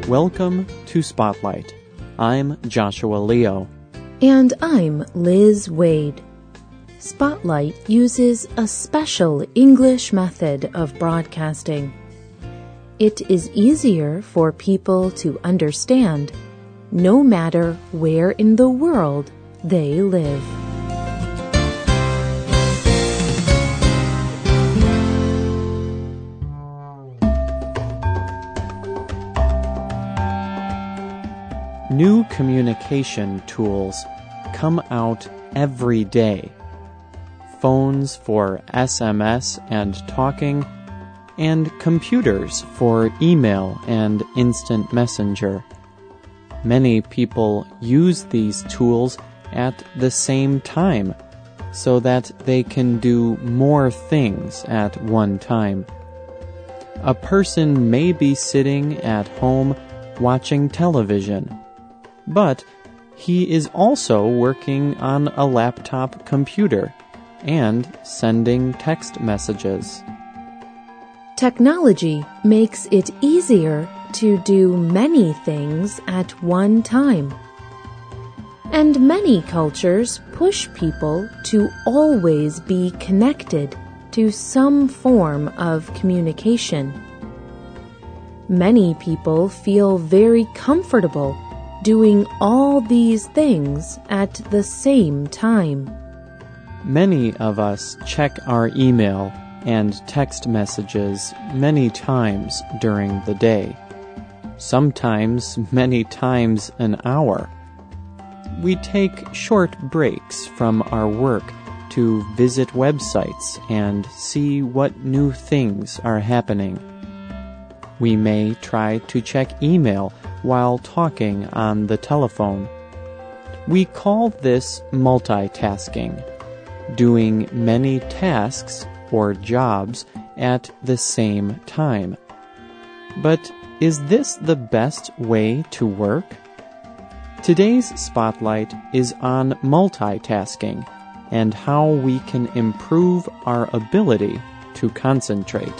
Welcome to Spotlight. I'm Joshua Leo. And I'm Liz Wade. Spotlight uses a special English method of broadcasting. It is easier for people to understand, no matter where in the world they live. New communication tools come out every day. Phones for SMS and talking, and computers for email and instant messenger. Many people use these tools at the same time so that they can do more things at one time. A person may be sitting at home watching television, but he is also working on a laptop computer and sending text messages. Technology makes it easier to do many things at one time. And many cultures push people to always be connected to some form of communication. Many people feel very comfortable doing all these things at the same time. Many of us check our email and text messages many times during the day, sometimes many times an hour. We take short breaks from our work to visit websites and see what new things are happening. We may try to check email while talking on the telephone. We call this multitasking, doing many tasks or jobs at the same time. But is this the best way to work? Today's Spotlight is on multitasking and how we can improve our ability to concentrate.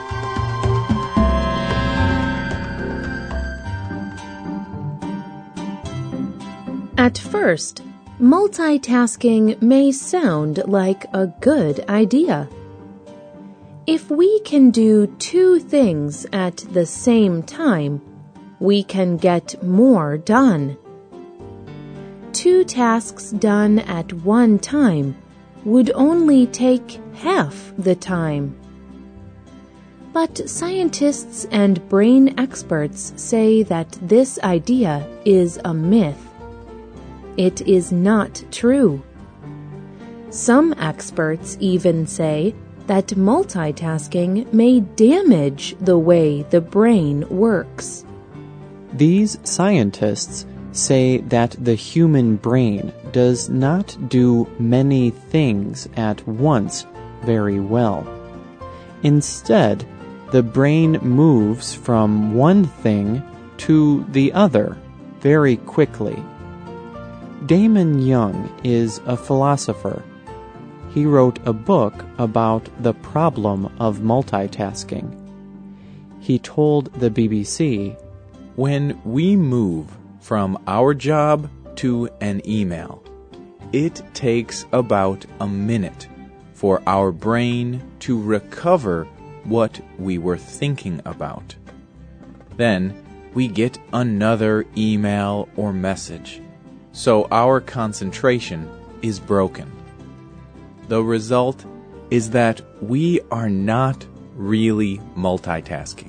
At first, multitasking may sound like a good idea. If we can do two things at the same time, we can get more done. Two tasks done at one time would only take half the time. But scientists and brain experts say that this idea is a myth. It is not true. Some experts even say that multitasking may damage the way the brain works. These scientists say that the human brain does not do many things at once very well. Instead, the brain moves from one thing to the other very quickly. Damon Young is a philosopher. He wrote a book about the problem of multitasking. He told the BBC, "When we move from our job to an email, it takes about a minute for our brain to recover what we were thinking about. Then we get another email or message, so our concentration is broken. The result is that we are not really multitasking.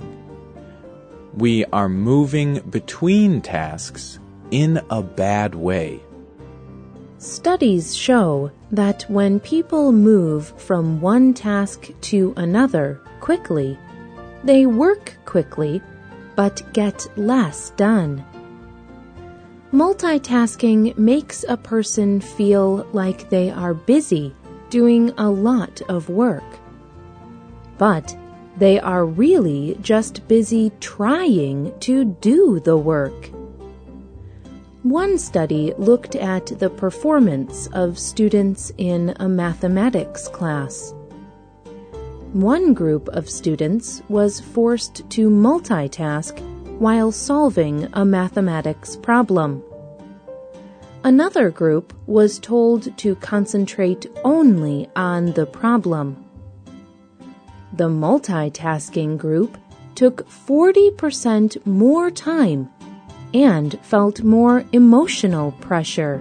We are moving between tasks in a bad way." Studies show that when people move from one task to another quickly, they work quickly but get less done. Multitasking makes a person feel like they are busy doing a lot of work. But they are really just busy trying to do the work. One study looked at the performance of students in a mathematics class. One group of students was forced to multitask while solving a mathematics problem. Another group was told to concentrate only on the problem. The multitasking group took 40% more time and felt more emotional pressure.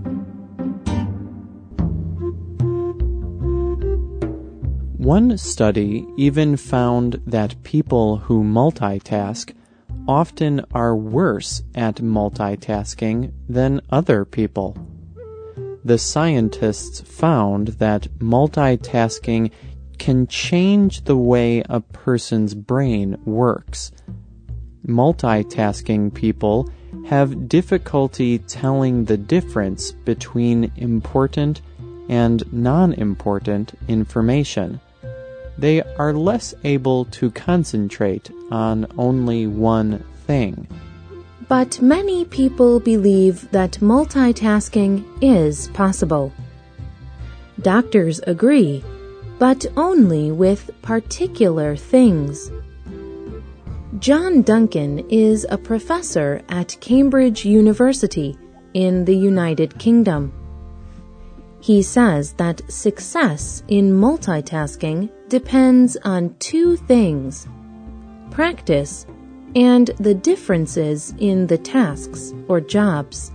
One study even found that people who multitask often are worse at multitasking than other people. The scientists found that multitasking can change the way a person's brain works. Multitasking people have difficulty telling the difference between important and non-important information. They are less able to concentrate on only one thing. But many people believe that multitasking is possible. Doctors agree, but only with particular things. John Duncan is a professor at Cambridge University in the United Kingdom. He says that success in multitasking depends on two things: practice and the differences in the tasks or jobs.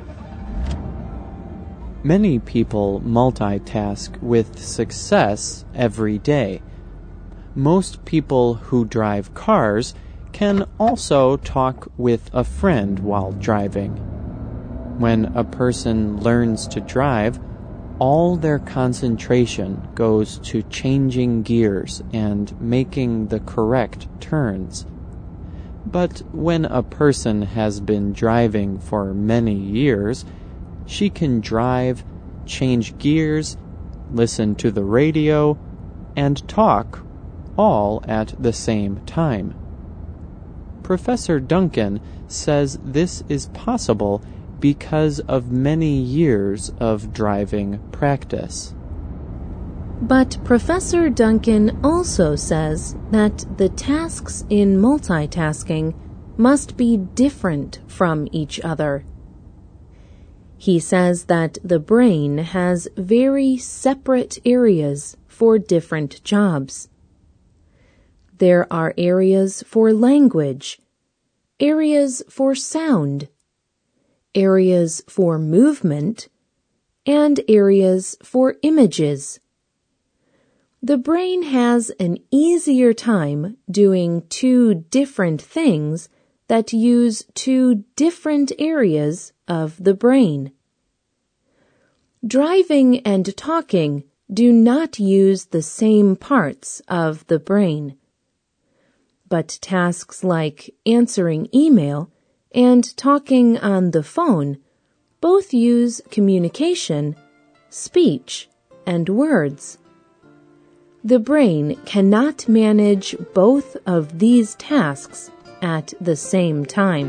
Many people multitask with success every day. Most people who drive cars can also talk with a friend while driving. When a person learns to drive, all their concentration goes to changing gears and making the correct turns. But when a person has been driving for many years, she can drive, change gears, listen to the radio, and talk all at the same time. Professor Duncan says this is possible because of many years of driving practice. But Professor Duncan also says that the tasks in multitasking must be different from each other. He says that the brain has very separate areas for different jobs. There are areas for language, areas for sound, areas for movement, and areas for images. The brain has an easier time doing two different things that use two different areas of the brain. Driving and talking do not use the same parts of the brain. But tasks like answering email and talking on the phone both use communication, speech, and words. The brain cannot manage both of these tasks at the same time.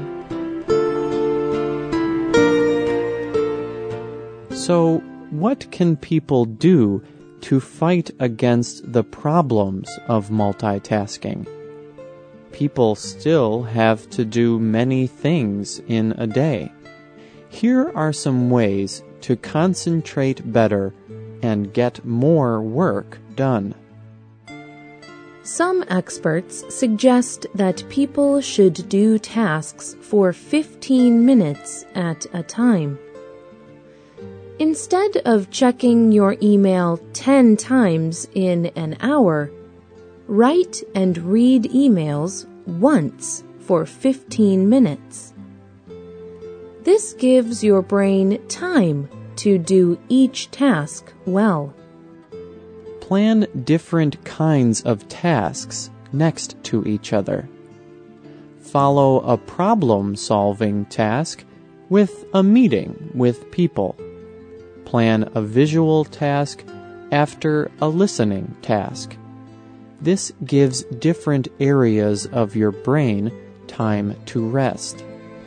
So, what can people do to fight against the problems of multitasking? People still have to do many things in a day. Here are some ways to concentrate better and get more work done. Some experts suggest that people should do tasks for 15 minutes at a time. Instead of checking your email 10 times in an hour, write and read emails once for 15 minutes. This gives your brain time to do each task well. Plan different kinds of tasks next to each other. Follow a problem-solving task with a meeting with people. Plan a visual task after a listening task. This gives different areas of your brain time to rest.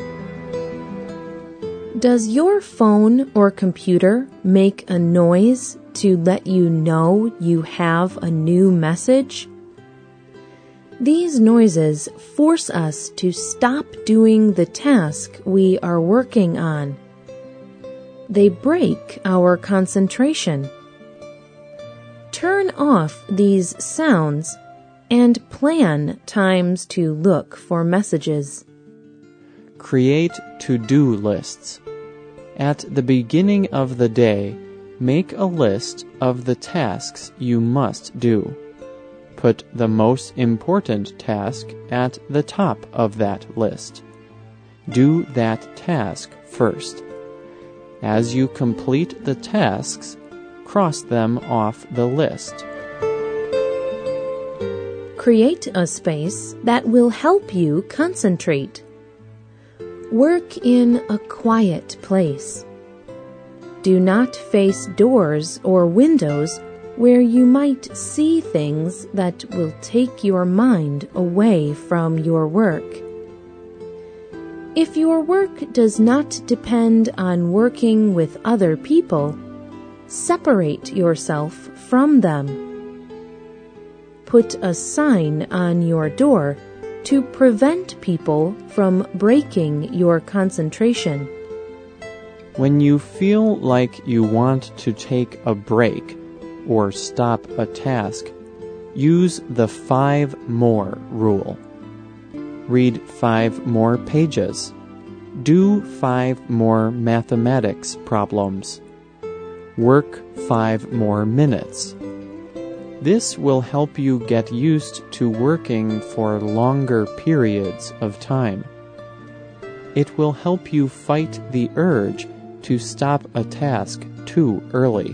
Does your phone or computer make a noise to let you know you have a new message? These noises force us to stop doing the task we are working on. They break our concentration. Turn off these sounds and plan times to look for messages. Create to-do lists. At the beginning of the day, make a list of the tasks you must do. Put the most important task at the top of that list. Do that task first. As you complete the tasks, cross them off the list. Create a space that will help you concentrate. Work in a quiet place. Do not face doors or windows where you might see things that will take your mind away from your work. If your work does not depend on working with other people, separate yourself from them. Put a sign on your door to prevent people from breaking your concentration. When you feel like you want to take a break or stop a task, use the 5 more rule. Read 5 more pages. Do 5 more mathematics problems. Work 5 more minutes. This will help you get used to working for longer periods of time. It will help you fight the urge to stop a task too early.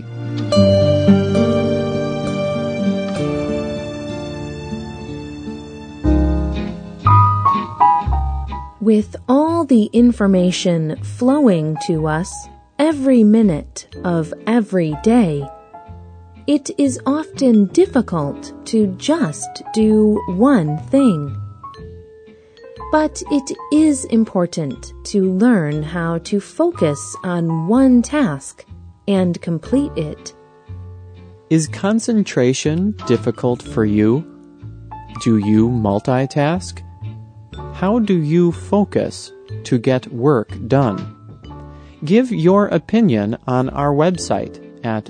With all the information flowing to us every minute of every day, it is often difficult to just do one thing. But it is important to learn how to focus on one task and complete it. Is concentration difficult for you? Do you multitask? How do you focus to get work done? Give your opinion on our website at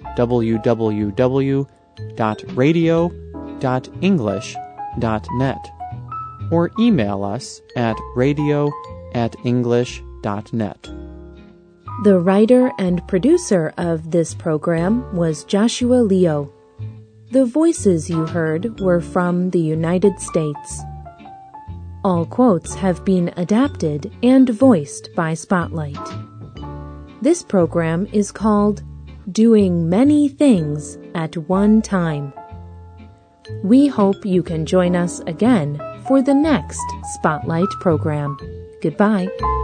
www.radio.english.net or email us at radio@english.net. The writer and producer of this program was Joshua Leo. The voices you heard were from the United States. All quotes have been adapted and voiced by Spotlight. This program is called Doing Many Things at One Time. We hope you can join us again for the next Spotlight program. Goodbye.